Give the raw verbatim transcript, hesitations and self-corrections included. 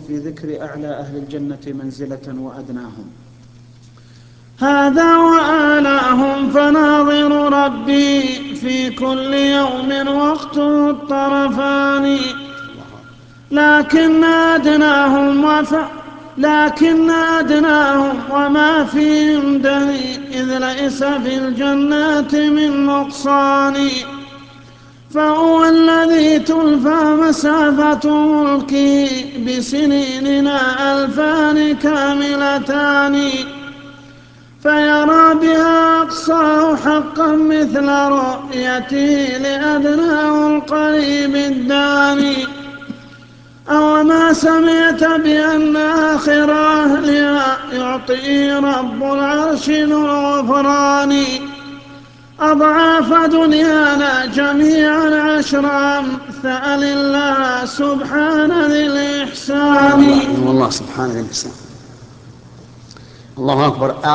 في ذكر أعلى أهل الجنة منزلة وأدناهم. هذا وآلاهم فناظر ربي في كل يوم وقته الطرفان، لكن أدناهم وف... لكن أدناهم وما فيهم دني، إذ ليس في الجنات من نقصان. فهو الذي تلفى مسافة ملكه بسنيننا ألفان كاملتان، فيرى بها أقصاه حقا مثل رؤيته لأدناه القريب الداني. أو ما سمعت بأن آخر أهلها يعطي رب العرش ذو الغفران أضعاف دنيانا جميعا عشر أمثال الله سبحان ذي الإحسان. والله سبحانه ذي الإحسان. الله أكبر.